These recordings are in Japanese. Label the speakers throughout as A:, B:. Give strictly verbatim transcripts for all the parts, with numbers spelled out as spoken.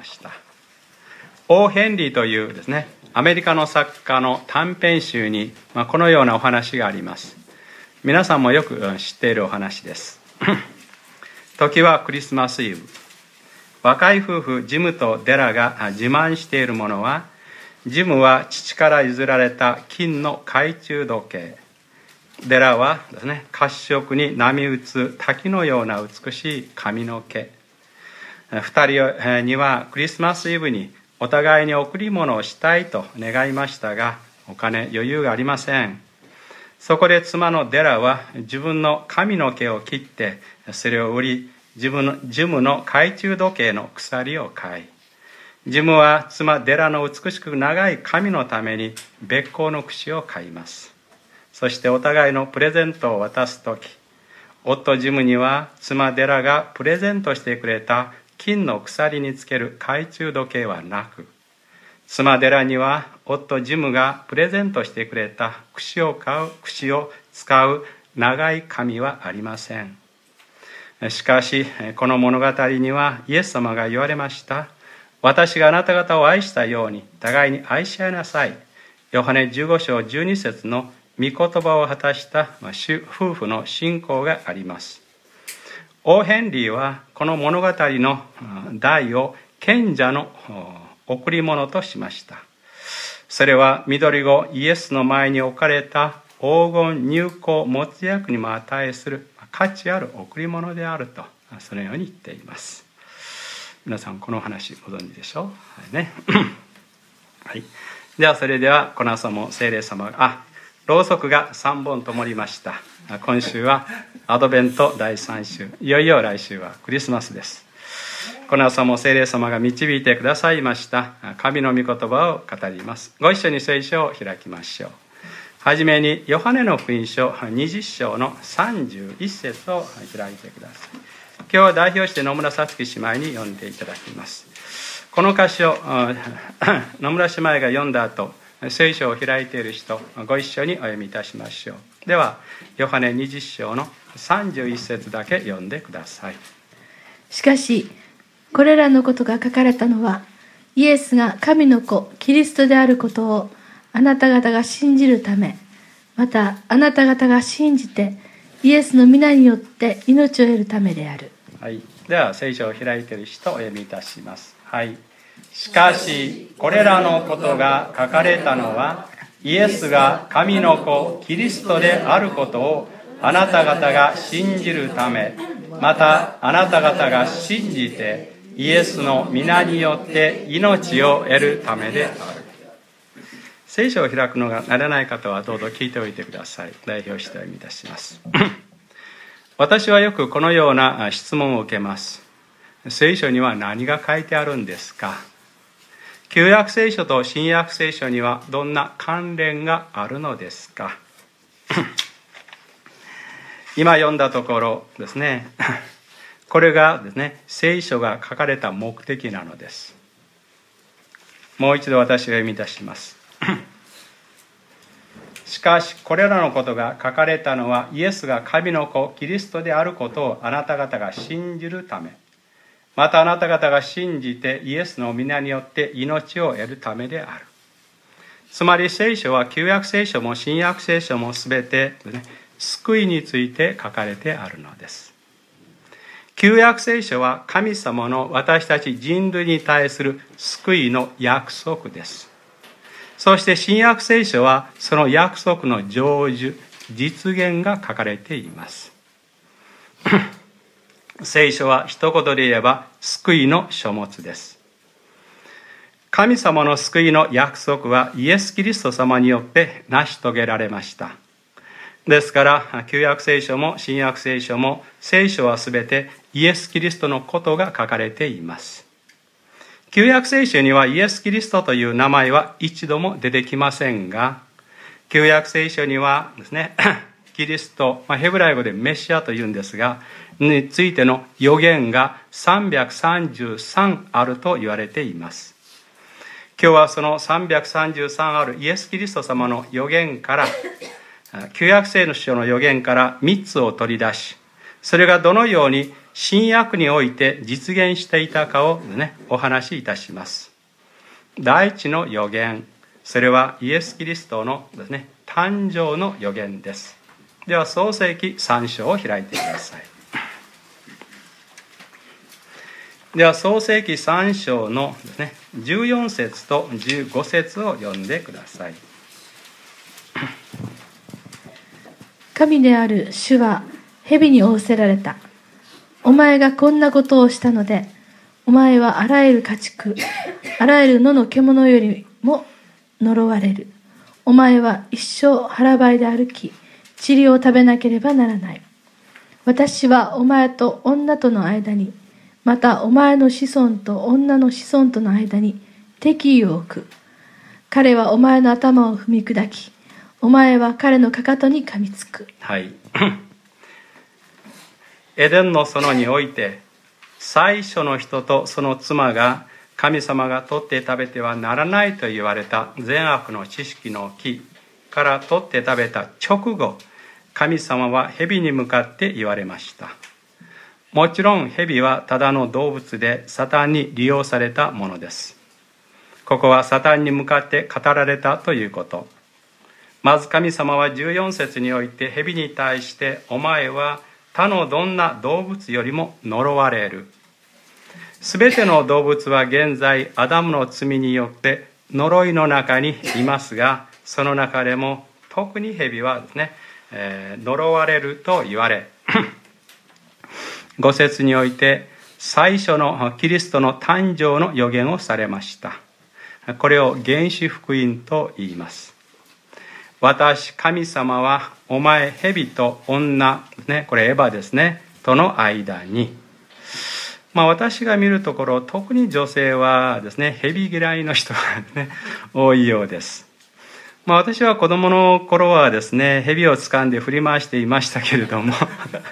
A: ました。オー・ヘンリーというですね、アメリカの作家の短編集に、まあ、このようなお話があります。皆さんもよく知っているお話です。時はクリスマスイブ。若い夫婦ジムとデラが自慢しているものは、ジムは父から譲られた金の懐中時計、デラはですね、褐色に波打つ滝のような美しい髪の毛。二人にはクリスマスイブにお互いに贈り物をしたいと願いましたが、お金余裕がありません。そこで妻のデラは自分の髪の毛を切ってそれを売り、自分のジムの懐中時計の鎖を買い、ジムは妻デラの美しく長い髪のために別光の櫛を買います。そしてお互いのプレゼントを渡すとき、夫ジムには妻デラがプレゼントしてくれた金の鎖につける懐中時計はなく、妻デラには夫ジムがプレゼントしてくれた櫛を買う櫛を使う長い髪はありません。しかしこの物語にはイエス様が言われました。私があなた方を愛したように互いに愛し合いなさい。ヨハネじゅうご章じゅうに節の御言葉を果たした夫婦の信仰があります。オー・ヘンリーはこの物語の題を賢者の贈り物としました。それは緑子イエスの前に置かれた黄金入香没薬にも値する価値ある贈り物であると、そのように言っています。皆さんこの話ご存知でしょう、はいねはい、ではそれではこの朝も聖霊様があろうそくがさんぼん灯りました。今週はアドベントだいさん週、いよいよ来週はクリスマスです。この朝も聖霊様が導いてくださいました神の御言葉を語ります。ご一緒に聖書を開きましょう。はじめにヨハネの福音書にじゅっ章のさんじゅういち節を開いてください。今日は代表して野村さつき姉妹に読んでいただきます。この箇所野村姉妹が読んだ後、聖書を開いている人ご一緒にお読みいたしましょう。ではヨハネにじゅっ章のさんじゅういち節だけ読んでください。
B: しかしこれらのことが書かれたのは、イエスが神の子キリストであることをあなた方が信じるため、またあなた方が信じてイエスの皆によって命を得るためである。
A: はい、では聖書を開いている人をお読みいたします。はい。しかしこれらのことが書かれたのは、イエスが神の子キリストであることをあなた方が信じるため、またあなた方が信じてイエスの皆によって命を得るためである。聖書を開くのが慣れない方はどうぞ聞いておいてください。代表してお読みいたします私はよくこのような質問を受けます。聖書には何が書いてあるんですか？旧約聖書と新約聖書にはどんな関連があるのですか今読んだところですねこれがですね、聖書が書かれた目的なのです。もう一度私が読み出しますしかしこれらのことが書かれたのは、イエスが神の子キリストであることをあなた方が信じるため、またあなた方が信じてイエスの皆によって命を得るためである。つまり聖書は旧約聖書も新約聖書もすべて、ね、救いについて書かれてあるのです。旧約聖書は神様の私たち人類に対する救いの約束です。そして新約聖書はその約束の成就、実現が書かれています聖書は一言で言えば救いの書物です。神様の救いの約束はイエス・キリスト様によって成し遂げられました。ですから旧約聖書も新約聖書も聖書はすべてイエス・キリストのことが書かれています。旧約聖書にはイエス・キリストという名前は一度も出てきませんが、旧約聖書にはですねキリスト、まあ、ヘブライ語でメシアというんですがについての予言がさんびゃくさんじゅうさんあると言われています。今日はそのさんびゃくさんじゅうさんあるイエス・キリスト様の予言から旧約聖書の予言からみっつを取り出し、それがどのように新約において実現していたかを、ね、お話しいたします。第一の予言、それはイエス・キリストのですね、誕生の予言です。では創世記さん章を開いてください。では創世記さん章のですね、じゅうよん節とじゅうご節を読んでください。
B: 神である主は蛇に仰せられた。お前がこんなことをしたので、お前はあらゆる家畜、あらゆる野の獣よりも呪われる。お前は一生腹ばいで歩き、塵を食べなければならない。私はお前と女との間に、またお前の子孫と女の子孫との間に敵意を置く。彼はお前の頭を踏み砕き、お前は彼のかかとに噛みつく。
A: はい。エデンの園において、最初の人とその妻が神様が取って食べてはならないと言われた善悪の知識の木から取って食べた直後、神様は蛇に向かって言われました。もちろん蛇はただの動物でサタンに利用されたものです。ここはサタンに向かって語られたということ。まず神様はじゅうよん節において蛇に対して、お前は他のどんな動物よりも呪われる。すべての動物は現在アダムの罪によって呪いの中にいますが、その中でも特に蛇はですね、えー、呪われると言われご節において最初のキリストの誕生の予言をされました。これを原始福音と言います。私神様はお前蛇と女、ね、これエヴァですねとの間に、まあ、私が見るところ特に女性はですね蛇嫌いの人が、ね、多いようです。まあ、私は子供の頃はですね蛇を掴んで振り回していましたけれども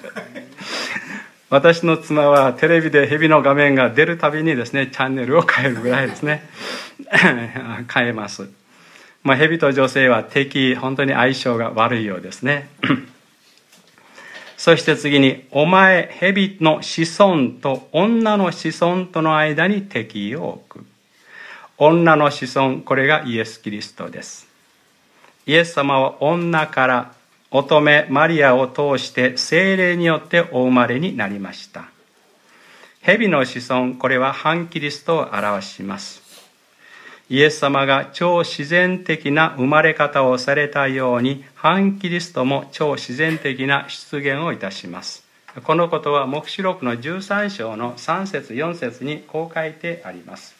A: 私の妻はテレビで蛇の画面が出るたびにですねチャンネルを変えるぐらいですね変えます。まあ、蛇と女性は敵、本当に相性が悪いようですねそして次に、お前蛇の子孫と女の子孫との間に敵意を置く。女の子孫、これがイエス・キリストです。イエス様は女から乙女マリアを通して聖霊によってお生まれになりました。蛇の子孫、これは反キリストを表します。イエス様が超自然的な生まれ方をされたように、反キリストも超自然的な出現をいたします。このことは黙示録のじゅうさん章のさん節よん節にこう書いてあります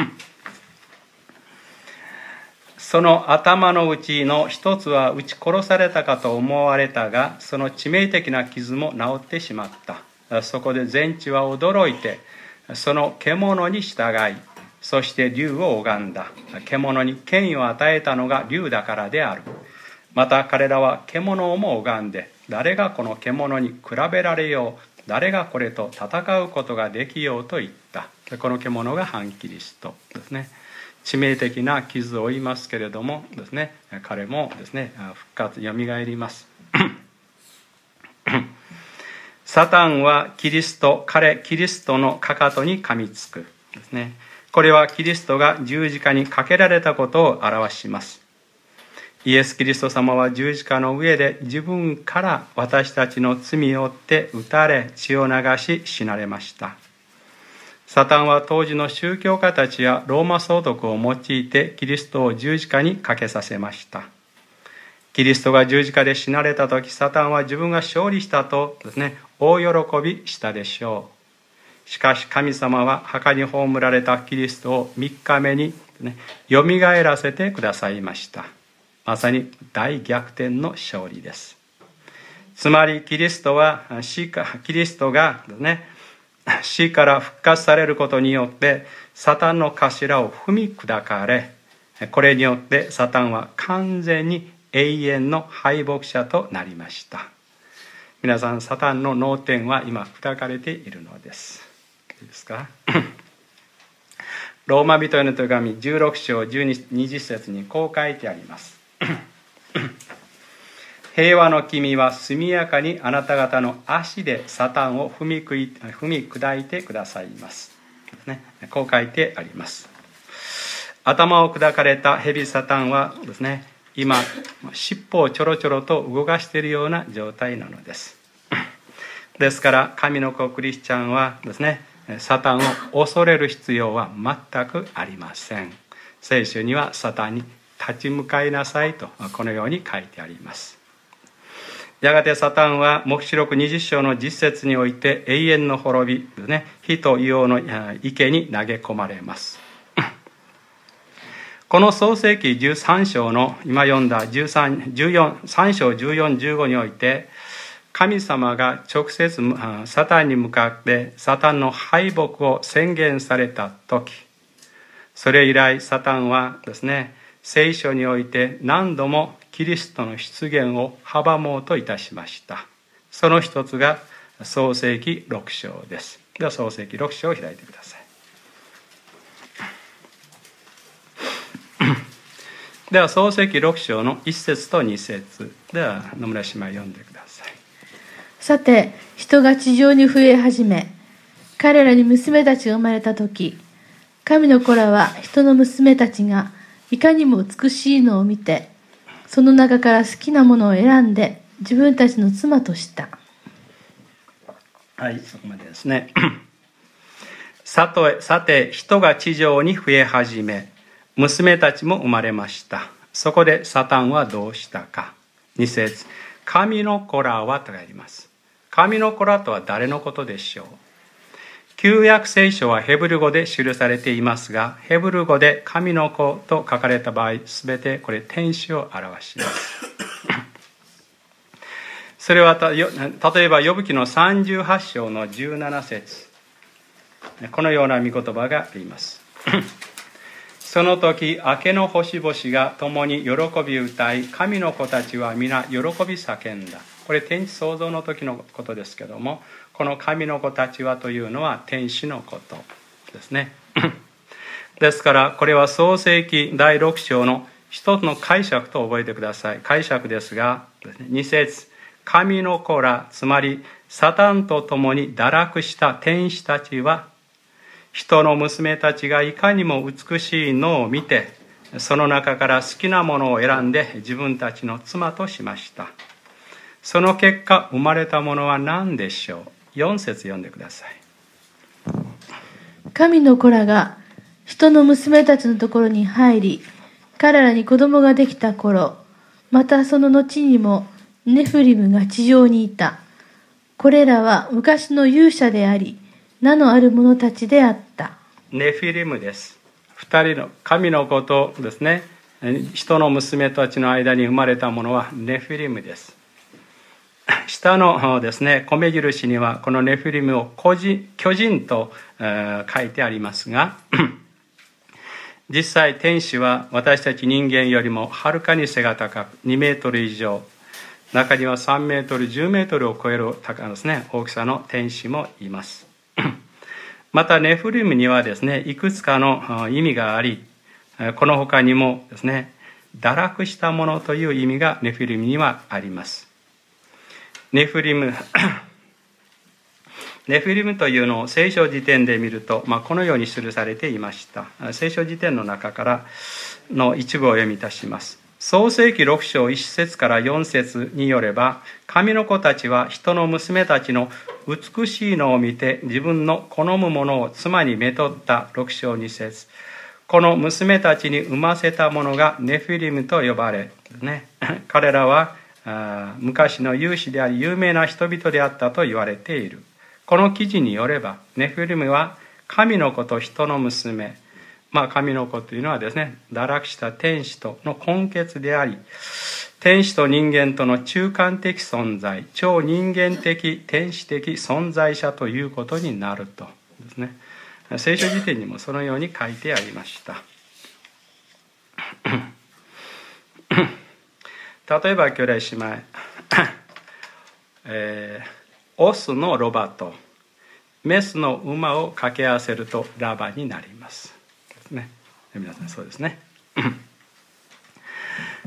A: その頭のうちの一つは撃ち殺されたかと思われたが、その致命的な傷も治ってしまった。そこで全地は驚いて、その獣に従い、そして竜を拝んだ。獣に権威を与えたのが竜だからである。また彼らは獣をも拝んで、誰がこの獣に比べられよう、誰がこれと戦うことができようと言った。この獣が反キリストですね。致命的な傷を負いますけれどもですね、彼もですね復活よみがえりますサタンはキリスト、彼キリストのかかとに噛みつくですね。これはキリストが十字架にかけられたことを表します。イエス・キリスト様は十字架の上で自分から私たちの罪を負って打たれ、血を流し死なれました。サタンは当時の宗教家たちやローマ総督を用いてキリストを十字架にかけさせました。キリストが十字架で死なれた時、サタンは自分が勝利したとですね、大喜びしたでしょう。しかし神様は墓に葬られたキリストをみっかめに、ね、よみがえらせてくださいました。まさに大逆転の勝利です。つまりキリストは死かキリストが、ね、死から復活されることによってサタンの頭を踏み砕かれ、これによってサタンは完全に永遠の敗北者となりました。皆さん、サタンの脳天は今砕かれているのです。いいですかローマ人への手紙じゅうろく章じゅうに節にこう書いてあります平和の君は速やかにあなた方の足でサタンを踏みくい踏み砕いてくださいます、ね、こう書いてあります。頭を砕かれた蛇サタンはですね、今尻尾をちょろちょろと動かしているような状態なのです。ですから神の子クリスチャンはですね、サタンを恐れる必要は全くありません。聖書にはサタンに立ち向かいなさいとこのように書いてあります。やがてサタンは黙示録にじゅっ章の実節において永遠の滅びですね、火と硫黄の池に投げ込まれます。この創世記じゅうさん章の今読んだじゅうさん、じゅうよん、さん章じゅうよん、じゅうごにおいて、神様が直接サタンに向かってサタンの敗北を宣言された時、それ以来サタンはですね、聖書において何度もキリストの出現を阻もうといたしました。その一つが創世記ろく章です。では創世記ろく章を開いてください。では創世記ろく章のいち節とに節では野村姉妹読んでください。
B: さて人が地上に増え始め、彼らに娘たちが生まれたとき、神の子らは人の娘たちがいかにも美しいのを見て、その中から好きなものを選んで自分たちの妻とした。
A: はい、そこまでですね。さて、さて人が地上に増え始め、娘たちも生まれました。そこでサタンはどうしたか。に節、神の子らはとあります。神の子らとは誰のことでしょう。旧約聖書はヘブル語で記されていますが、ヘブル語で神の子と書かれた場合、すべてこれ天使を表します。それはた例えばヨブ記のさんじゅうはち章のじゅうなな節、このような御言葉があります。その時明けの星々が共に喜び歌い、神の子たちは皆喜び叫んだ。これ天地創造の時のことですけども、この神の子たちはというのは天使のことですね。ですからこれは創世記だいろく章の一つの解釈と覚えてください。解釈ですが、に節、神の子ら、つまりサタンと共に堕落した天使たちは、人の娘たちがいかにも美しいのを見て、その中から好きなものを選んで自分たちの妻としました。その結果生まれたものは何でしょう。よん節読んでください。
B: 神の子らが人の娘たちのところに入り、彼らに子供ができた頃、またその後にもネフリムが地上にいた。これらは昔の勇者であり、名のある者たちであった。
A: ネフィリムです。二人の神の子とですね、人の娘たちの間に生まれたものはネフィリムです。下のですね、米印にはこのネフィリムを巨人と書いてありますが、実際天使は私たち人間よりもはるかに背が高くにメートル以上、中にはさんメートルじゅうメートルを超える高ですね、大きさの天使もいます。またネフィリムにはですね、いくつかの意味があり、この他にもですね、堕落したものという意味がネフィリムにはあります。ネフィリムネフィリムというのを聖書辞典で見ると、まあ、このように記されていました。聖書辞典の中からの一部を読みいたします。創世記ろく章いち節からよん節によれば、神の子たちは人の娘たちの美しいのを見て自分の好むものを妻にめとったろく章に節、この娘たちに産ませたものがネフィリムと呼ばれ、ね、彼らは昔の勇士であり有名な人々であったと言われている。この記事によれば、ネフィリムは神の子と人の娘、まあ神の子というのはですね、堕落した天使との根結であり、天使と人間との中間的存在、超人間的天使的存在者ということになるとですね、聖書辞典にもそのように書いてありました。例えば兄弟姉妹、えー、オスのロバとメスの馬を掛け合わせるとラバになります。ですね、皆さんそうですね。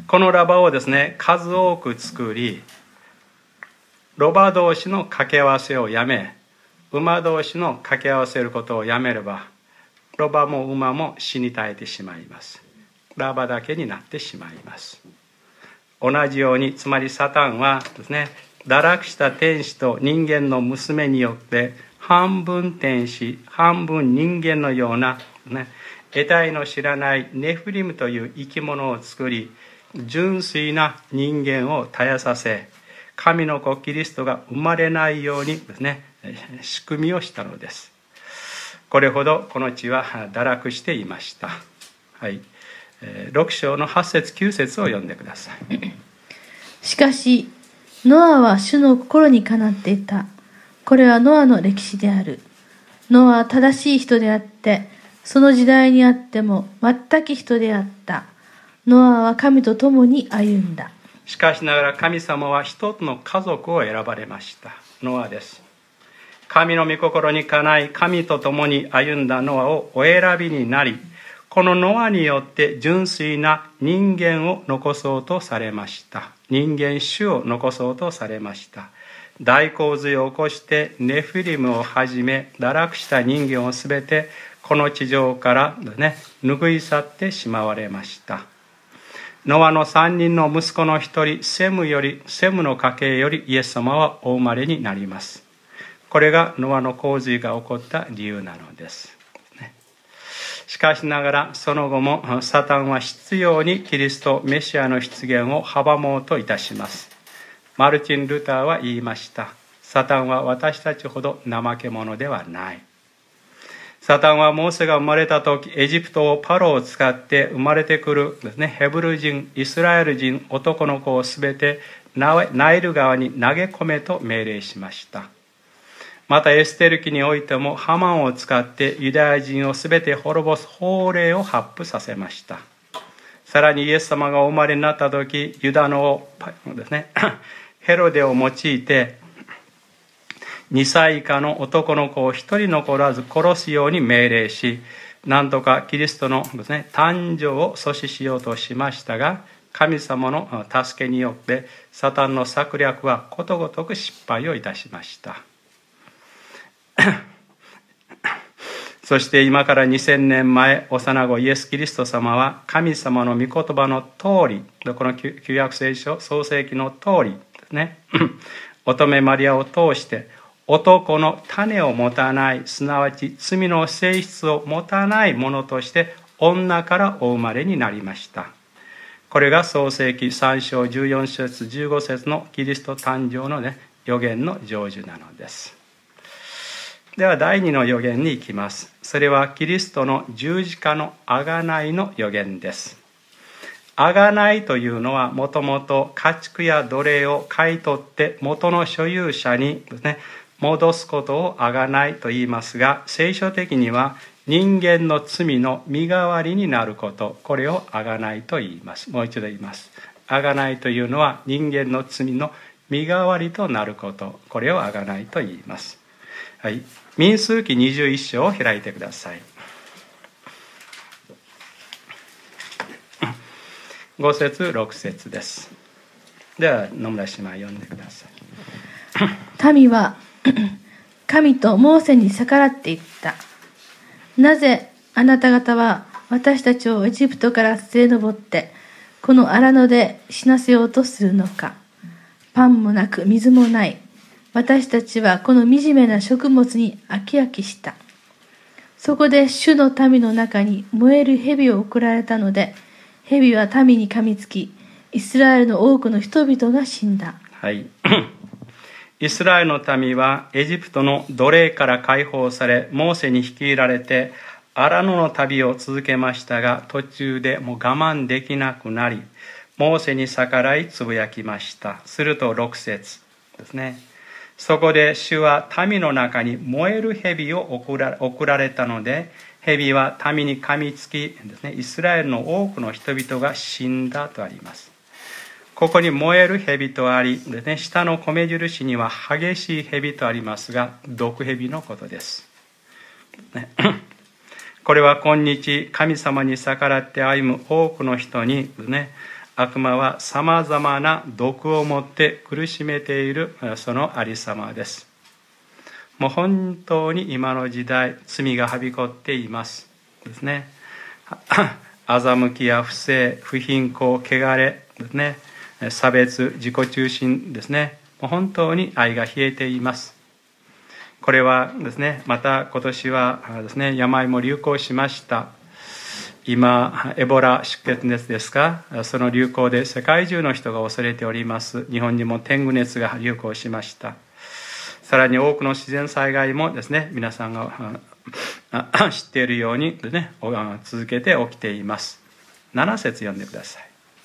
A: このラバをですね、数多く作り、ロバ同士の掛け合わせをやめ、馬同士の掛け合わせることをやめれば、ロバも馬も死に絶えてしまいます。ラバだけになってしまいます。同じように、つまりサタンはですね、堕落した天使と人間の娘によって半分天使半分人間のような、ね、得体の知らないネフリムという生き物を作り、純粋な人間を絶やさせ、神の子キリストが生まれないようにですね、仕組みをしたのです。これほどこの地は堕落していました。はい、ろく章のはち節きゅう節を読んでください。
B: しかしノアは主の心にかなっていた。これはノアの歴史である。ノアは正しい人であって、その時代にあっても全く人であった。ノアは神と共に歩んだ。
A: しかしながら神様は一つの家族を選ばれました。ノアです。神の御心にかない神と共に歩んだノアをお選びになり、このノアによって純粋な人間を残そうとされました。人間種を残そうとされました。大洪水を起こしてネフィリムをはじめ堕落した人間をすべてこの地上からね、拭い去ってしまわれました。ノアの三人の息子の一人セムよりセムの家系よりイエス様はお生まれになります。これがノアの洪水が起こった理由なのです。しかしながらその後もサタンは執拗にキリストメシアの出現を阻もうといたします。マルチン・ルターは言いました。サタンは私たちほど怠け者ではない。サタンはモーセが生まれた時、エジプトをパロを使って生まれてくるですね、ヘブル人、イスラエル人、男の子をすべてナイル川に投げ込めと命令しました。またエステル記においてもハマンを使ってユダヤ人をすべて滅ぼす法令を発布させました。さらにイエス様がお生まれになった時、ユダのですね、ヘロデを用いてにさい以下の男の子を一人残らず殺すように命令し、なんとかキリストのですね、誕生を阻止しようとしましたが、神様の助けによってサタンの策略はことごとく失敗をいたしました。そして今からにせんねんまえ、幼子イエス・キリスト様は神様の御言葉の通り、この旧約聖書創世記の通りですね、乙女マリアを通して男の種を持たない、すなわち罪の性質を持たないものとして女からお生まれになりました。これが創世記さん章じゅうよん節じゅうご節のキリスト誕生の、ね、予言の成就なのです。では第二の予言に行きます。それはキリストの十字架の贖いの予言です。贖いというのはもともと家畜や奴隷を買い取って元の所有者にですね、戻すことを贖いと言いますが、聖書的には人間の罪の身代わりになること、これを贖いと言います。もう一度言います。贖いというのは人間の罪の身代わりとなること、これを贖いと言います。はい、民数記にじゅういち章を開いてください。ご節ろく節です。では野村姉妹読んでくださ
B: い。民は神とモーセに逆らっていった。なぜあなた方は私たちをエジプトから連れ上ってこの荒野で死なせようとするのか。パンもなく水もない。私たちはこの惨めな食物に飽き飽きした。そこで主の民の中に燃える蛇を送られたので、蛇は民に噛みつき、イスラエルの多くの人々が死んだ。
A: はい。イスラエルの民はエジプトの奴隷から解放され、モーセに率いられて荒野の旅を続けましたが、途中でもう我慢できなくなり、モーセに逆らいつぶやきました。するとろく節ですね。そこで主は民の中に燃える蛇を送ら、送られたので、蛇は民に噛みつきですね、イスラエルの多くの人々が死んだとあります。ここに燃える蛇とありですね、下の米印には激しい蛇とありますが、毒蛇のことです。ね、これは今日神様に逆らって歩む多くの人にですね、 悪魔はさまざまな毒を持って苦しめているそのありさまです。もう本当に今の時代、罪がはびこっていますですね。欺きや不正、不貧困、汚れですね、差別、自己中心ですね。もう本当に愛が冷えています。これはですね、また今年はですね、病も流行しました。今、エボラ出血熱ですか、その流行で世界中の人が恐れております。日本にも天狗熱が流行しました。さらに多くの自然災害もですね、皆さんが知っているようにですね、続けて起きています。なな節読んでくださ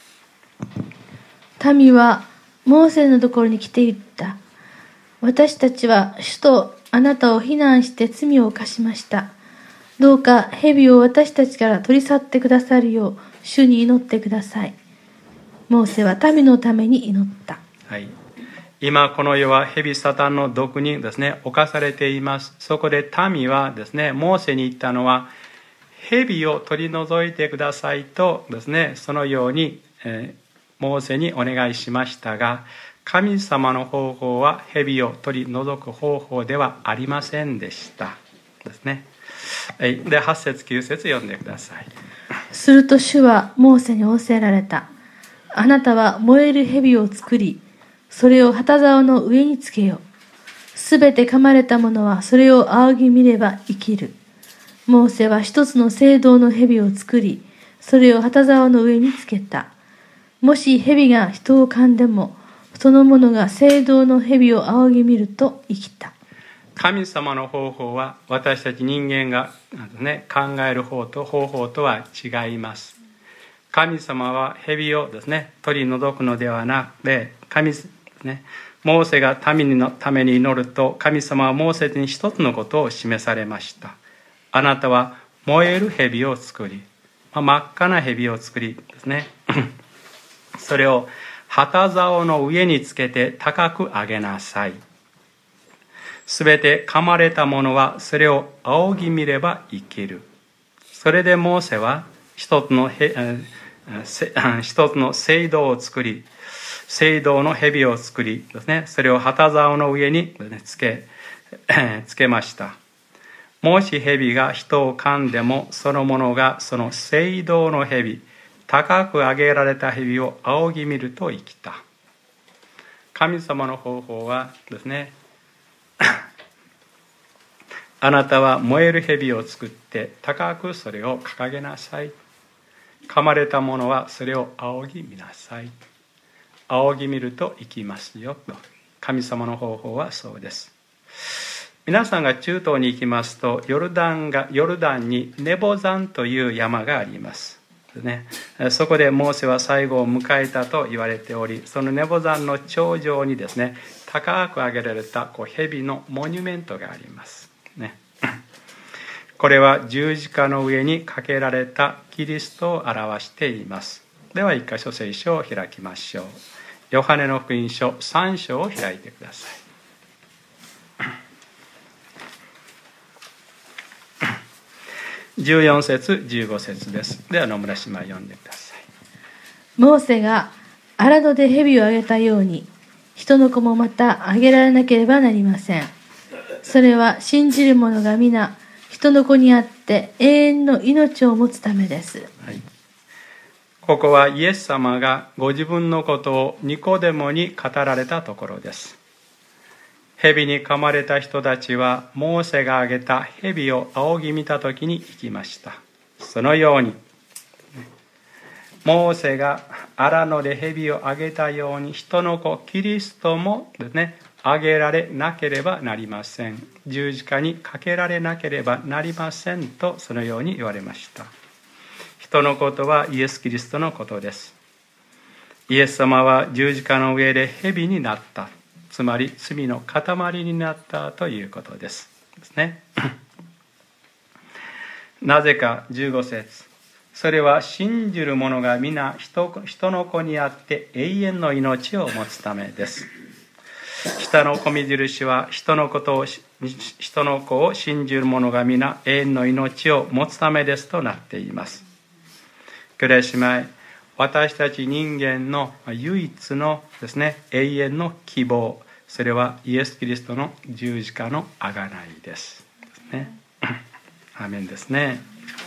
A: い。
B: 民はモーセのところに来て言った。私たちは主とあなたを非難して罪を犯しました。どうか蛇を私たちから取り去ってくださるよう主に祈ってください。モーセは民のために祈った。
A: はい、今この世は蛇サタンの毒にですね、侵されています。そこで民はですね、モーセに言ったのは、蛇を取り除いてくださいとですね、そのように、えー、モーセにお願いしましたが、神様の方法は蛇を取り除く方法ではありませんでしたですね。で、はち節きゅう節読んでください。
B: すると主はモーセに仰せられた。あなたは燃える蛇を作り、それを旗竿の上につけよ。すべて噛まれた者はそれを仰ぎ見れば生きる。モーセは一つの青銅の蛇を作り、それを旗竿の上につけた。もし蛇が人を噛んでも、その者が青銅の蛇を仰ぎ見ると生きた。
A: 神様の方法は私たち人間が、ね、考える方と方法とは違います。神様は蛇をですね、取り除くのではなくて、神ですね、モーセが民のために祈ると、神様はモーセに一つのことを示されました。あなたは燃える蛇を作り、真っ赤な蛇を作りですね、それを旗竿の上につけて高く上げなさい。すべて噛まれた者はそれを仰ぎ見れば生きる。それでモーセは一つのへ一つの青銅を作り、青銅の蛇を作りですね、それを旗竿の上につけつけました。もし蛇が人を噛んでも、その者がその青銅の蛇、高く上げられた蛇を仰ぎ見ると生きた。神様の方法はですね、あなたは燃える蛇を作って高くそれを掲げなさい。噛まれた者はそれを仰ぎ見なさい。仰ぎ見ると生きますよと。神様の方法はそうです。皆さんが中東に行きますと、ヨルダンがヨルダンにネボ山という山があります。ね、そこでモーセは最後を迎えたと言われており、そのネボ山の頂上にですね、高く上げられたこう蛇のモニュメントがありますね。これは十字架の上にかけられたキリストを表しています。では一箇所聖書を開きましょう。ヨハネの福音書さん章を開いてください。じゅうよん節じゅうご節です。では野村姉妹読んでください。
B: モーセが荒野で蛇をあげたように、人の子もまたあげられなければなりません。それは信じる者が皆人の子にあって永遠の命を持つためです。
A: はい、ここはイエス様がご自分のことをニコデモに語られたところです。蛇に噛まれた人たちはモーセが挙げた蛇を仰ぎ見たときに生きました。そのようにモーセが荒野で蛇を挙げたように、人の子キリストもですね、挙げられなければなりません。十字架にかけられなければなりませんと、そのように言われました。人のことはイエス・キリストのことです。イエス様は十字架の上で蛇になった、つまり罪の塊になったということですですね。なぜかじゅうご節、それは信じる者が皆 人, 人の子にあって永遠の命を持つためです。下の米印は人のことを人の子を信じる者が皆永遠の命を持つためですとなっています。兄弟姉妹、 私たち人間の唯一のですね、永遠の希望、それはイエス・キリストの十字架の贖いです。ですね。アーメンですね。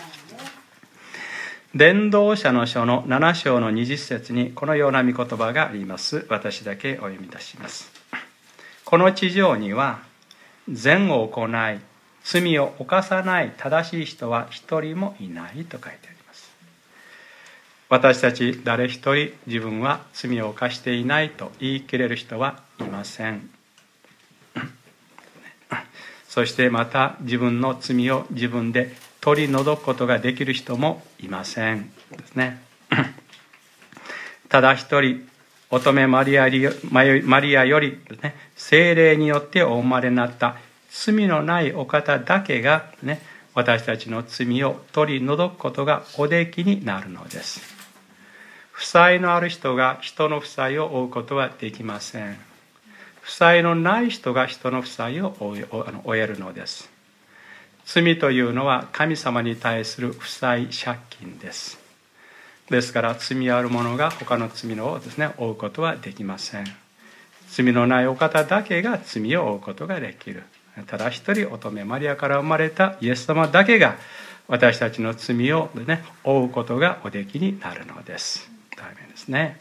A: 伝道者の書のなな章のにじゅっ節にこのような御言葉があります。私だけお読みいたします。この地上には善を行い罪を犯さない正しい人は一人もいないと書いてあります。私たち誰一人自分は罪を犯していないと言い切れる人はいません。そしてまた自分の罪を自分で取り除くことができる人もいませんですね。ただ一人乙女マリアより、ね、聖霊によってお生まれになった罪のないお方だけが、ね、私たちの罪を取り除くことがおできになるのです。負債のある人が人の負債を負うことはできません。負債のない人が人の負債を負えるのです。罪というのは神様に対する負債借金です。ですから罪ある者が他の罪をですね、負うことはできません。罪のないお方だけが罪を負うことができる。ただ一人乙女マリアから生まれたイエス様だけが私たちの罪を、ね、負うことがおできになるのです。大変ですね。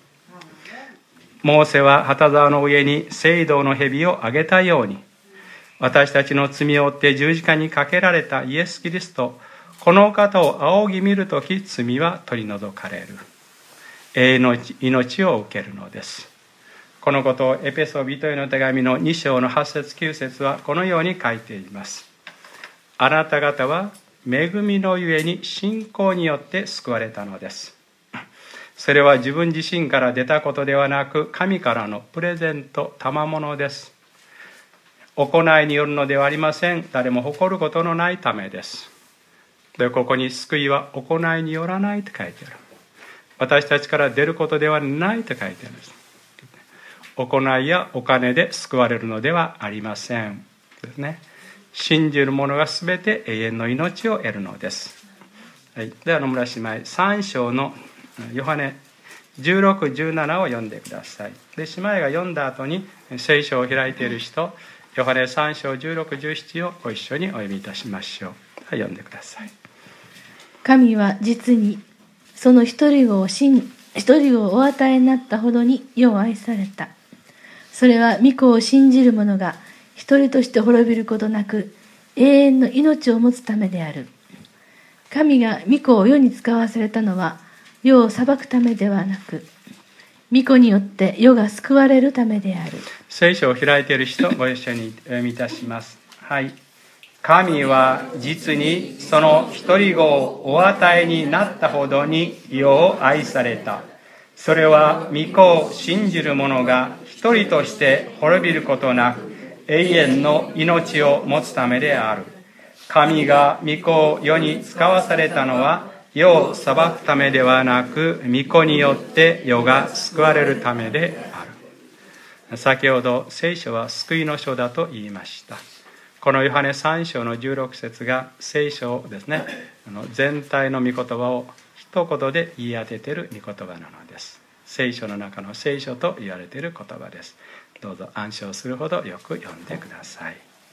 A: モーセは旗竿の上に聖堂の蛇をあげたように、私たちの罪を負って十字架にかけられたイエス・キリスト、この方を仰ぎ見るとき罪は取り除かれる。永遠の命を受けるのです。このことをエペソ人への手紙のに章のはち節きゅう節はこのように書いています。あなた方は恵みのゆえに信仰によって救われたのです。それは自分自身から出たことではなく、神からのプレゼント、賜物です。行いによるのではありません。誰も誇ることのないためです。で、ここに救いは行いによらないと書いてある。私たちから出ることではないと書いてあるんです。行いやお金で救われるのではありませんですね。信じる者がすべて永遠の命を得るのです。はい、では野村姉妹さん章のヨハネじゅうろく、じゅうななを読んでください。で、姉妹が読んだ後に聖書を開いている人、ヨハネさん章じゅうろく、じゅうななをご一緒にお読みいたしましょう。読んでください。
B: 神は実にその一人子を一人子をお与えになったほどに世を愛された。それは御子を信じる者が一人として滅びることなく永遠の命を持つためである。神が御子を世に使わされたのは世を裁くためではなく、御子によって世が救われるためである。
A: 聖書を開いている人、ご一緒にお読みいたします。はい。神は実にその一人子をお与えになったほどに世を愛された。それは御子を信じる者が一人として滅びることなく永遠の命を持つためである。神が御子を世に使わされたのは世を裁くためではなく、御子によって世が救われるためである。先ほど聖書は救いの書だと言いました。このヨハネさん章のじゅうろく節が聖書ですね、あの全体の御言葉を一言で言い当てている御言葉なのです。聖書の中の聖書と言われている言葉です。どうぞ暗唱するほどよく読んでください。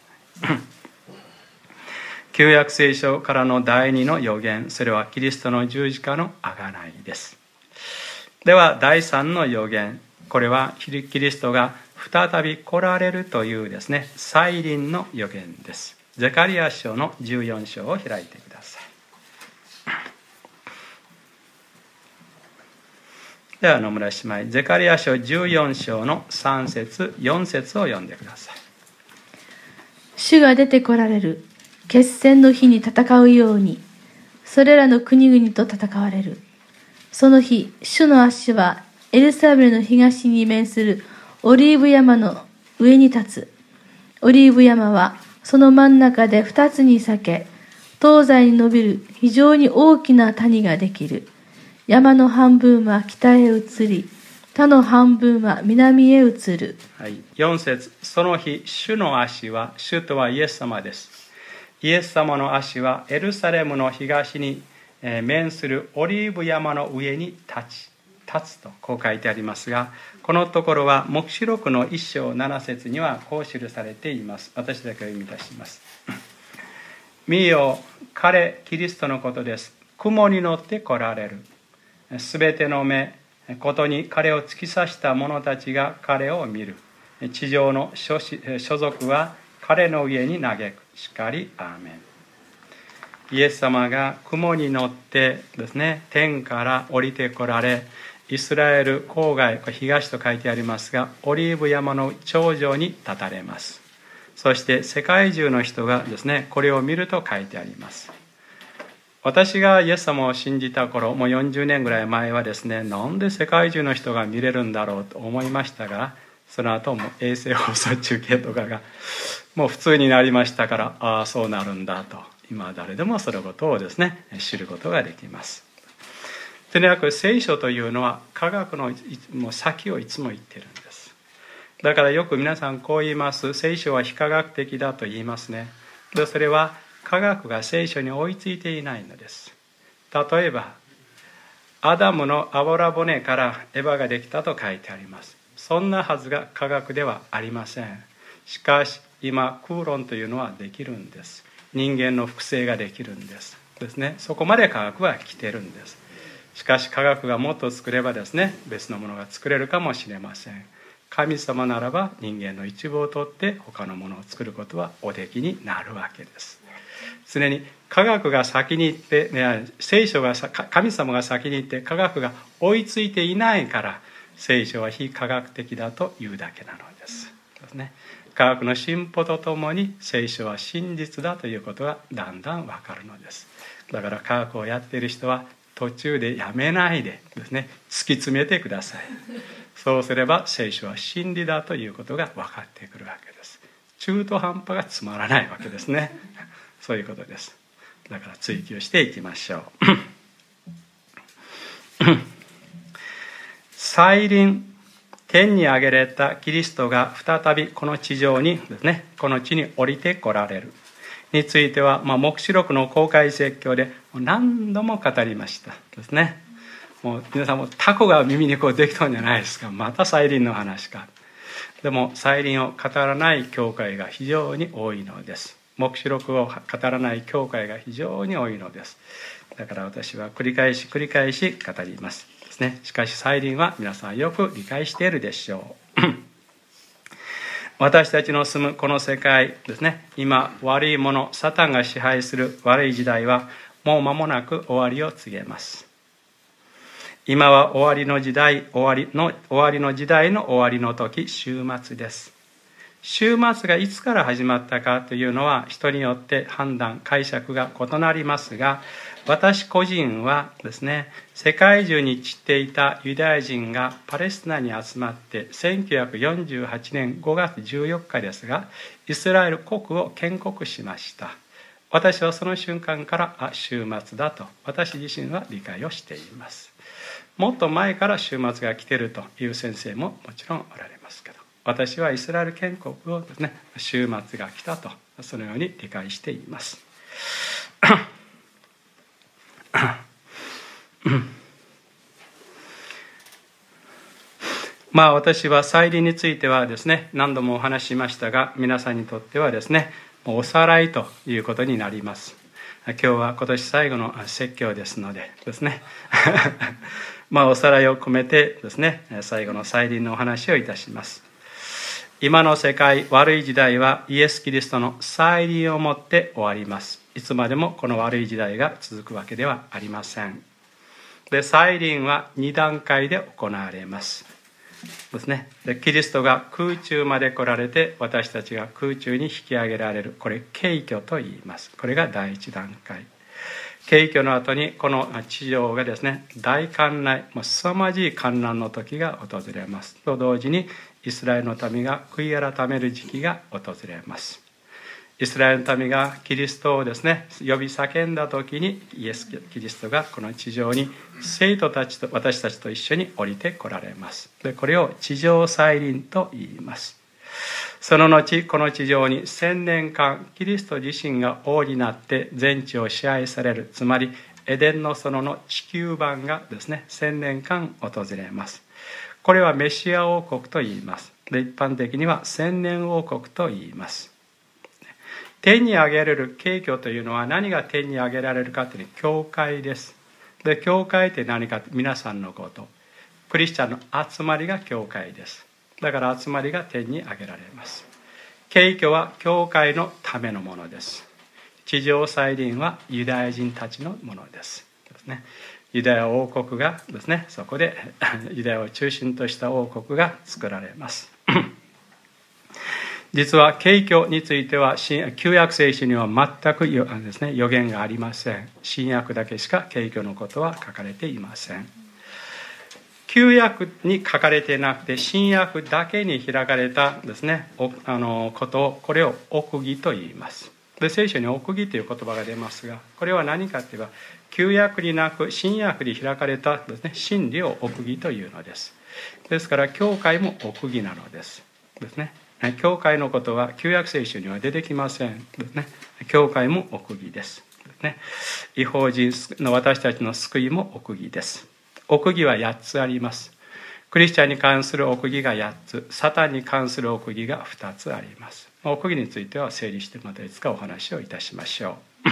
A: 旧約聖書からの第二の予言、それはキリストの十字架の贖いです。では第三の予言、これはキリストが再び来られるというですね、再臨の予言です。ゼカリヤ書のじゅうよん章を開いてください。では野村姉妹、ゼカリヤ書じゅうよん章のさん節、よん節を読んでください。
B: 主が出て来られる決戦の日に戦うように、それらの国々と戦われる。その日、主の足はエルサレムの東に面するオリーブ山の上に立つ。オリーブ山はその真ん中で二つに裂け、東西に伸びる非常に大きな谷ができる。山の半分は北へ移り、他の半分は南へ移る。
A: はい、よん節、その日、主の足は、主とはイエス様です。イエス様の足はエルサレムの東に面するオリーブ山の上に立ち立つとこう書いてありますが、このところは黙示録の一章七節にはこう記されています。私だけを読み出します。見よ、彼キリストのことです。雲に乗って来られる。すべての目ことに彼を突き刺した者たちが彼を見る。地上の所属は彼の上に嘆く。しかりアーメン。イエス様が雲に乗ってですね、天から降りてこられ、イスラエル郊外、これ東と書いてありますが、オリーブ山の頂上に立たれます。そして世界中の人がですね、これを見ると書いてあります。私がイエス様を信じた頃、もうよんじゅうねんぐらい前はですね、なんで世界中の人が見れるんだろうと思いましたが、その後も衛星放送中継とかがもう普通になりましたから、ああそうなるんだと、今誰でもそのことをですね知ることができます。とにかく聖書というのは科学のもう先をいつも言ってるんです。だからよく皆さんこう言います。聖書は非科学的だと言いますね。でそれは科学が聖書に追いついていないのです。例えばアダムの脂骨からエヴァができたと書いてあります。そんなはずが科学ではありません。しかし今空論というのはできるんです。人間の複製ができるんですですね。そこまで科学は来てるんです。しかし科学がもっと作ればですね、別のものが作れるかもしれません。神様ならば人間の一部を取って他のものを作ることはおできになるわけです。常に科学が先に行って、ね、聖書が神様が先に行って科学が追いついていないから聖書は非科学的だというだけなのですですね。科学の進歩とともに聖書は真実だということがだんだん分かるのです。だから科学をやっている人は途中でやめないでですね、突き詰めてください。そうすれば聖書は真理だということが分かってくるわけです。中途半端がつまらないわけですね。そういうことです。だから追求していきましょう。再臨、天に上げられたキリストが再びこの地上にですね、この地に降りて来られるについては、まあ、黙示録の公開説教で何度も語りましたですね。もう皆さんもタコが耳にこうできたんじゃないですか。また再臨の話か。でも再臨を語らない教会が非常に多いのです。黙示録を語らない教会が非常に多いのです。だから私は繰り返し繰り返し語りますですね。しかし再臨は皆さんよく理解しているでしょう。私たちの住むこの世界ですね、今悪いもの、サタンが支配する悪い時代はもう間もなく終わりを告げます。今は終わりの時代、終わりの終わりの時代の終わりの時、終末です。終末がいつから始まったかというのは人によって判断、解釈が異なりますが、私個人はですね、世界中に散っていたユダヤ人がパレスチナに集まってせんきゅうひゃくよんじゅうはちねんごがつじゅうよっかですが、イスラエル国を建国しました。私はその瞬間からあ終末だと私自身は理解をしています。もっと前から終末が来ているという先生ももちろんおられますけど、私はイスラエル建国をですね、終末が来たとそのように理解しています。まあ私は再臨についてはですね、何度もお話ししましたが、皆さんにとってはですね、おさらいということになります。今日は今年最後の説教ですのでですねまあおさらいを込めてですね、最後の再臨のお話をいたします。今の世界、悪い時代はイエス・キリストの再臨をもって終わります。いつまでもこの悪い時代が続くわけではありません。で、再臨はに段階で行われますですね。で、キリストが空中まで来られて私たちが空中に引き上げられる、これ景挙と言います。これが第一段階。景挙の後にこの地上がですね、大観覧、もう凄まじい観覧の時が訪れますと同時に、イスラエルの民が悔い改める時期が訪れます。イスラエルの民がキリストをですね呼び叫んだ時に、イエス・キリストがこの地上に生徒たちと私たちと一緒に降りて来られます。で、これを地上再臨と言います。その後この地上に千年間キリスト自身が王になって全地を支配される、つまりエデンの園の地球版がですね、千年間訪れます。これはメシア王国と言います。で、一般的には千年王国と言います。天に上げられる景況というのは、何が天に上げられるかというと、教会です。で、教会って何か、皆さんのこと、クリスチャンの集まりが教会です。だから集まりが天に上げられます。景況は教会のためのものです。地上再臨はユダヤ人たちのものです。ですね、ユダヤ王国がですね、そこでユダヤを中心とした王国が作られます。実は景況については旧約聖書には全くですね、予言がありません。新約だけしか景況のことは書かれていません。旧約に書かれていなくて、新約だけに開かれたですね、あのことを、これを奥義と言います。で、聖書に奥義という言葉が出ますが、これは何かといえば、旧約になく新約に開かれたですね、真理を奥義というのです。ですから教会も奥義なのですですね。教会のことは旧約聖書には出てきませんですね。教会も奥義ですですね。異邦人の私たちの救いも奥義です。奥義はやっつあります。クリスチャンに関する奥義がやっつ、サタンに関する奥義がふたつあります。奥義については整理してまたいつかお話をいたしましょう。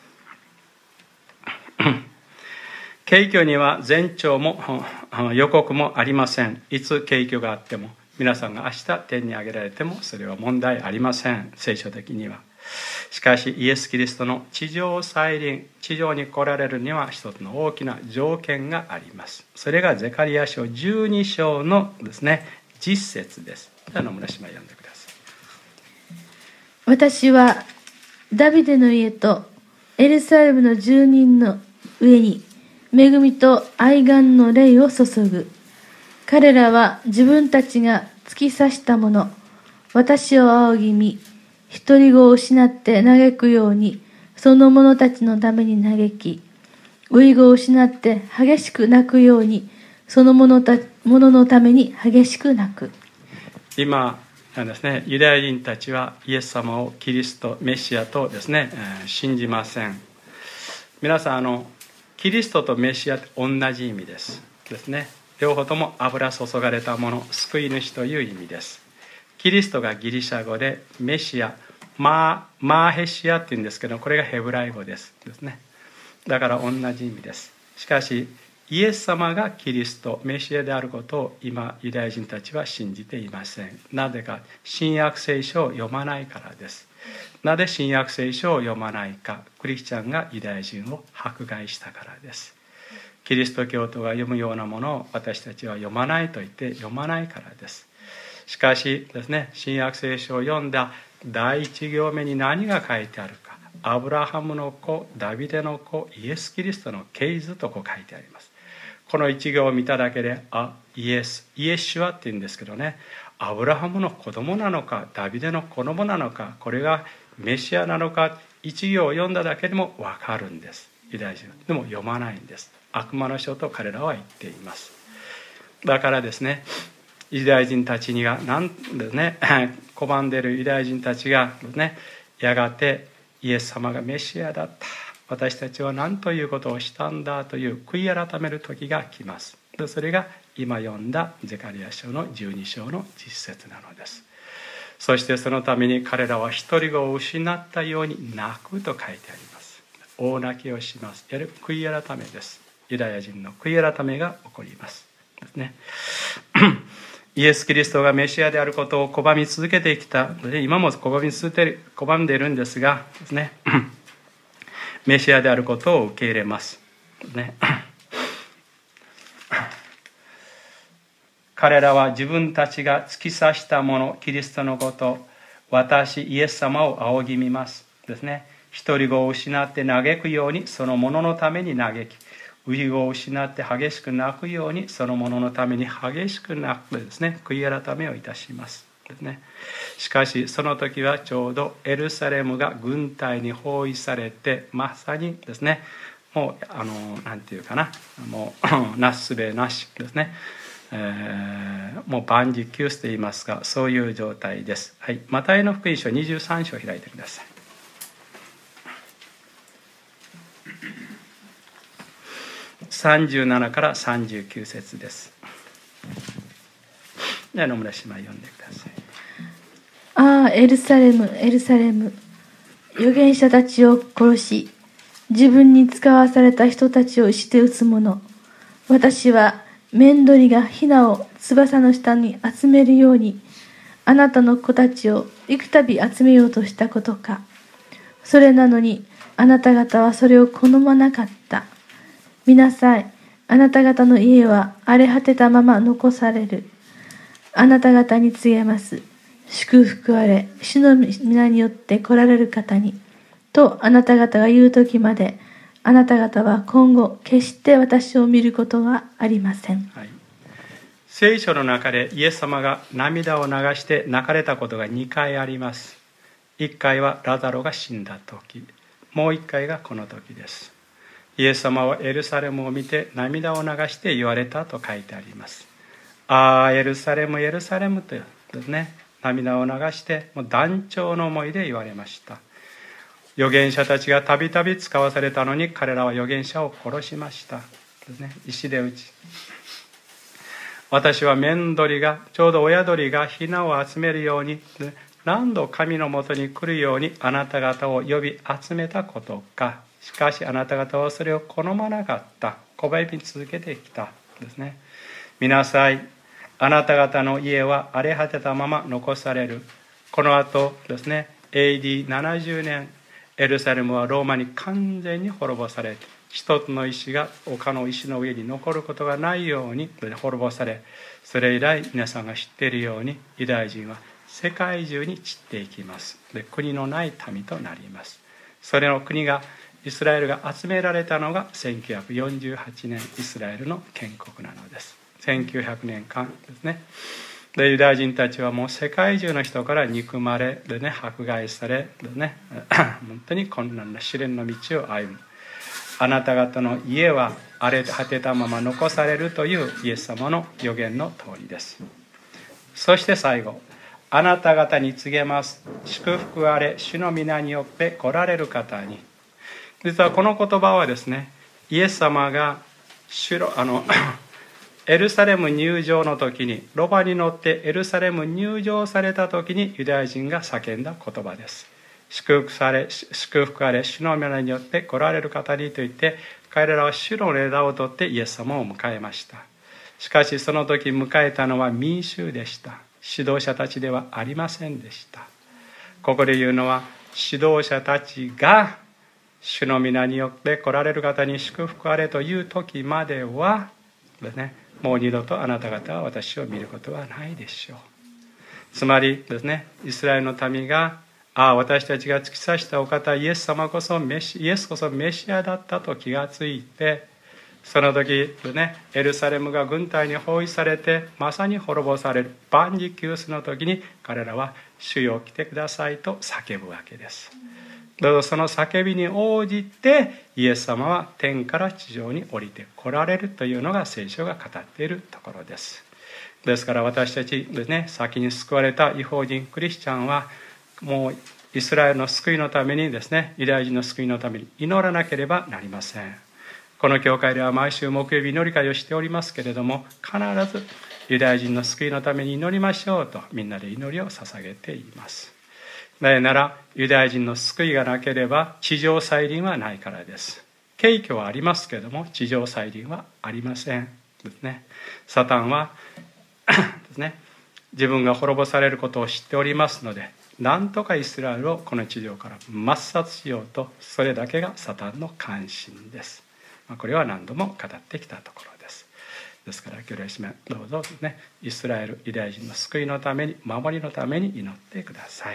A: 景況には前兆も予告もありません。いつ景況があっても、皆さんが明日天に上げられてもそれは問題ありません、聖書的には。しかしイエス・キリストの地上再臨、地上に来られるには一つの大きな条件があります。それがゼカリヤ書じゅうに章のですね、実節です。では野村姉妹読んでください。
B: 私はダビデの家とエルサレムの住人の上に恵みと愛願の霊を注ぐ。彼らは自分たちが突き刺したもの、私を仰ぎ見、独り子を失って嘆くように、その者たちのために嘆き、遺子を失って激しく泣くように、その者た者のために激しく泣く。
A: 今ですね、ユダヤ人たちはイエス様をキリスト、メシアとですね、信じません。皆さん、あのキリストとメシアって同じ意味ですですね。両方とも油注がれたもの、救い主という意味です。キリストがギリシャ語で、メシア、マー、マーヘシアっていうんですけど、これがヘブライ語ですですね。だから同じ意味です。しかしイエス様がキリスト、メシアであることを今ユダヤ人たちは信じていません。なぜか、新約聖書を読まないからです。なぜ新約聖書を読まないか、クリスチャンがユダヤ人を迫害したからです。キリスト教徒が読むようなものを私たちは読まないと言って読まないからです。しかしですね、新約聖書を読んだ第一行目に何が書いてあるか、アブラハムの子、ダビデの子、イエス・キリストの系図とこう書いてあります。この一行を見ただけで、あ、イエス、イエシュアって言うんですけどね、アブラハムの子供なのか、ダビデの子供なのか、これがメシアなのか、一行を読んだだけでも分かるんです。ユダヤ人でも読まないんです。悪魔の書と彼らは言っています。だからですね、ユダヤ人たちにはなんですね、拒んでいるユダヤ人たちがですね、やがてイエス様がメシアだった、私たちは何ということをしたんだという悔い改める時が来ます。でそれが今読んだゼカリヤ書のじゅうに章の実節なのです。そしてそのために彼らは独り子を失ったように泣くと書いてあります。大泣きをします。やはり悔い改めです。ユダヤ人の悔い改めが起こりますですね。イエス・キリストがメシアであることを拒み続けてきたので、今も拒み続ける、拒んでいるんですがですね、メシアであることを受け入れますね。彼らは自分たちが突き刺したもの、キリストのこと、私イエス様を仰ぎ見ますですね。独り子を失って嘆くようにそのもののために嘆き、遺子を失って激しく泣くようにそのもののために激しく泣くですね、悔い改めをいたしますですね。しかしその時はちょうどエルサレムが軍隊に包囲されて、まさにですね、もうあのなんていうかな、もうなすすべなしですね、えー、もう万事休すと言いますが、そういう状態です。はい、マタイの福音書にじゅうさん章を開いてください。 さんじゅうななからさんじゅうきゅう節です。では野村姉妹読んでください。
B: ああ、エルサレム、エルサレム、預言者たちを殺し、自分に使わされた人たちをして撃つ者。私は面取りがヒナを翼の下に集めるように、あなたの子たちを幾度集めようとしたことか。それなのに、あなた方はそれを好まなかった。見なさい。あなた方の家は荒れ果てたまま残される。あなた方に告げます。祝福あれ、主の皆によって来られる方に。とあなた方が言うときまで、あなた方は今後決して私を見ることはありません。
A: はい、聖書の中でイエス様が涙を流して泣かれたことがにかいあります。いっかいはラザロが死んだ時、もういっかいがこの時です。イエス様はエルサレムを見て涙を流して言われたと書いてあります。ああ、エルサレムエルサレムとですね、涙を流してもう断腸の思いで言われました。預言者たちがたびたび使わされたのに、彼らは預言者を殺しましたですね、石で打ち。私は面取りが、ちょうど親鳥がヒナを集めるように、何度神のもとに来るようにあなた方を呼び集めたことか。しかしあなた方はそれを好まなかった。拒み続けてきたですね。見なさい。あなた方の家は荒れ果てたまま残される。この後ですね、エーディーななじゅうねん、エルサレムはローマに完全に滅ぼされ、一つの石が他の石の上に残ることがないように滅ぼされ、それ以来皆さんが知っているようにユダヤ人は世界中に散っていきます。で、国のない民となります。それの国が、イスラエルが集められたのがせんきゅうひゃくよんじゅうはちねん、イスラエルの建国なのです。せんきゅうひゃくねんかんですね。で、ユダヤ人たちはもう世界中の人から憎まれで、ね、迫害されで、ね、本当に困難な試練の道を歩む。あなた方の家は荒れ果てたまま残されるというイエス様の予言の通りです。そして最後、あなた方に告げます。祝福あれ、主の皆によって来られる方に。実はこの言葉はですね、イエス様が城あのエルサレム入場の時に、ロバに乗ってエルサレム入場された時にユダヤ人が叫んだ言葉です。祝福され、祝福あれ、主の皆によって来られる方にと言って、彼らは主の枝を取ってイエス様を迎えました。しかしその時迎えたのは民衆でした。指導者たちではありませんでした。ここで言うのは、指導者たちが主の皆によって来られる方に祝福あれという時まではですね、もう二度とあなた方は私を見ることはないでしょう。つまりですね、イスラエルの民が、ああ、私たちが突き刺したお方イエス様こそメシイエスこそメシアだったと気がついて、その時ですね、エルサレムが軍隊に包囲されてまさに滅ぼされる万事休すの時に、彼らは主よ来てくださいと叫ぶわけです。どうぞその叫びに応じてイエス様は天から地上に降りて来られるというのが聖書が語っているところです。ですから私たちですね、先に救われた異邦人クリスチャンはもうイスラエルの救いのためにですね、ユダヤ人の救いのために祈らなければなりません。この教会では毎週木曜日祈り会をしておりますけれども、必ずユダヤ人の救いのために祈りましょうとみんなで祈りを捧げています。なぜならユダヤ人の救いがなければ地上再臨はないからです。景挙はありますけれども地上再臨はありませんですね。サタンはですね、自分が滅ぼされることを知っておりますので、なんとかイスラエルをこの地上から抹殺しようと、それだけがサタンの関心です。これは何度も語ってきたところです。ですから兄弟姉妹、どうぞですね、イスラエルユダヤ人の救いのために、守りのために祈ってください。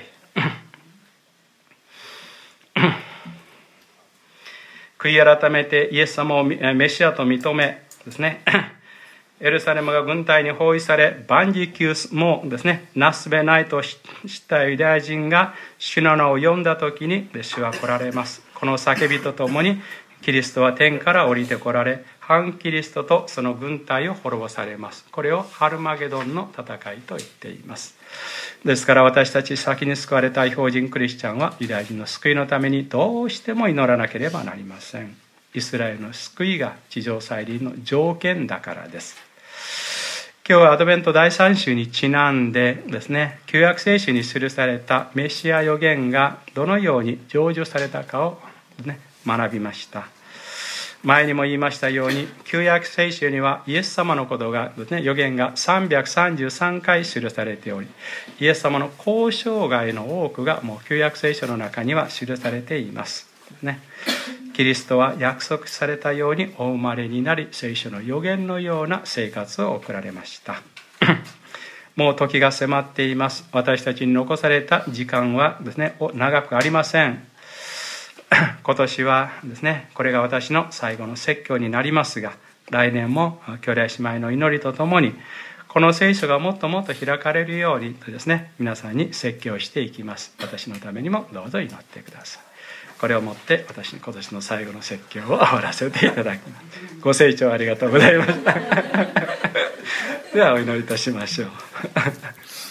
A: 悔い改めてイエス様をメシアと認めですね、エルサレムが軍隊に包囲され万事休すもですね、なすすべないと知ったユダヤ人が主の名を呼んだ時に主は来られます。この叫びとともにキリストは天から降りて来られ、反キリストとその軍隊を滅ぼされます。これをハルマゲドンの戦いと言っています。ですから私たち先に救われた異邦人クリスチャンはユダヤ人の救いのためにどうしても祈らなければなりません。 イスラエルの救いが地上再臨の条件だからです。今日はアドベントだいさん週にちなんでですね、旧約聖書に記されたメシア預言がどのように成就されたかを、ね、学びました。前にも言いましたように、旧約聖書にはイエス様のことがですね、預言がさんびゃくさんじゅうさんかい記されており、イエス様の交渉外の多くがもう旧約聖書の中には記されていますね。キリストは約束されたようにお生まれになり、聖書の預言のような生活を送られましたもう時が迫っています。私たちに残された時間はですね、長くありません。今年はですね、これが私の最後の説教になりますが、来年も兄弟姉妹の祈りとともにこの聖書がもっともっと開かれるようにとですね、皆さんに説教していきます。私のためにもどうぞ祈ってください。これをもって私の今年の最後の説教を終わらせていただきます。ご清聴ありがとうございましたではお祈りいたしましょう